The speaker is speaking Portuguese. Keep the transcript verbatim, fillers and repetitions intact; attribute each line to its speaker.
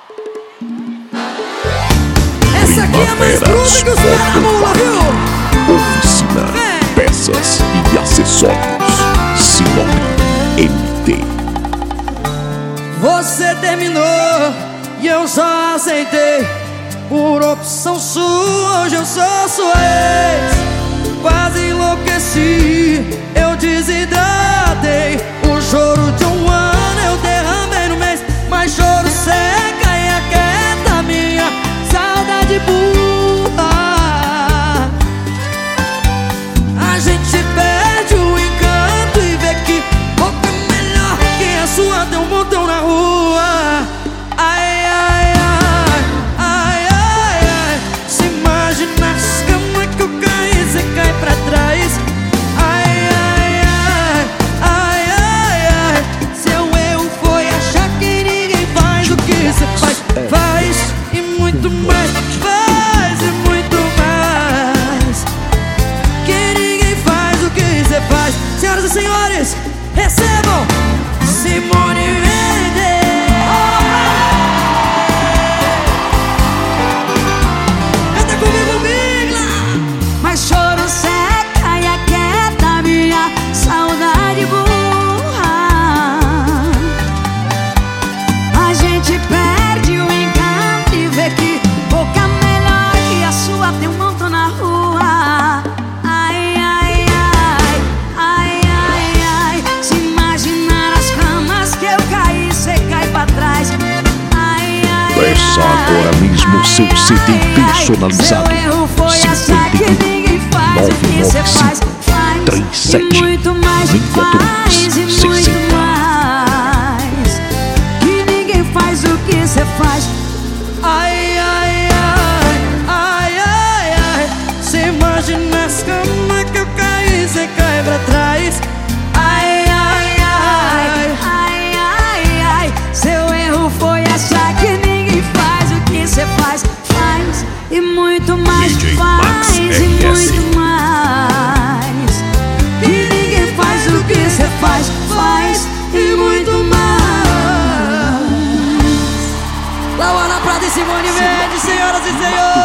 Speaker 1: Essa aqui é mais bruta que os pés da mula, viu?
Speaker 2: Oficina,
Speaker 1: Vem.
Speaker 2: peças e acessórios. Sinop M T.
Speaker 1: Você terminou e eu só aceitei. Por opção sua, hoje eu sou sua ex. Quase enlouqueci, eu desidratei. O choro de um ano eu derramei no mês. Mas choro seca e aquieta minha saudade burra. A gente perde o encanto e vê que boca melhor que a sua tem um montão na rua. Ai, ai, ai, ai, ai, ai. Se imagina as camas que eu caí, você cai pra trás. Ai, ai, ai, ai, ai, ai. Seu erro foi achar que ninguém faz o que você faz. Faz e muito mais, faz e muito mais. Que ninguém faz o que você faz. Senhoras e senhores, recebam Simone Mendes. Canta comigo, Migla.
Speaker 3: Mas choro seca e aquieta minha saudade burra. A gente perde o encanto e vê que boca melhor que a sua tem um montão na rua. Ai, ai, ai, ai, ai, ai. Se imaginar as camas que eu caí, cê cai pra trás. Ai, ai,
Speaker 2: Peça agora mesmo seu C D personalizado.
Speaker 3: Seu erro foi achar que ninguém faz o que cê faz. Faz
Speaker 2: trinta e sete,
Speaker 3: e muito mais, faz e muito
Speaker 2: sessenta.
Speaker 3: mais. Que ninguém faz o que cê faz.
Speaker 1: Ai, ai, ai, ai, ai, ai. Cê imagina as camas que eu caí, cê cai pra trás. Ai, ai, ai,
Speaker 3: Ai, ai, ai. Seu erro foi achar que ninguém faz o que cê faz. Faz e muito mais,
Speaker 2: D J Max
Speaker 3: faz e
Speaker 2: R S.
Speaker 3: muito mais. Que ninguém faz o que cê faz. Faz e muito mais.
Speaker 1: Lauana Prata e Simone Mendes, senhoras e senhores.